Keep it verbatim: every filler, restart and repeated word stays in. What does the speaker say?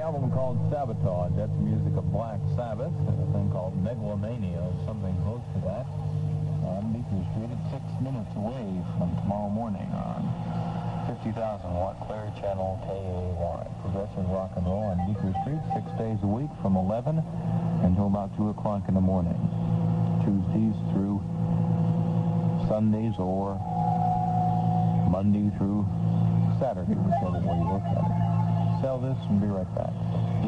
album called Sabotage. That's music of Black Sabbath, and a thing called Megalomania, or something close to that. On Beaker Street, it's six minutes away from tomorrow morning on fifty thousand watt clear channel K A Y. Progressive rock and roll on Beaker Street, six days a week from eleven until about two o'clock in the morning. Tuesdays through Sundays or Monday through Saturday, whichever way you look at it. Sell this and be right back.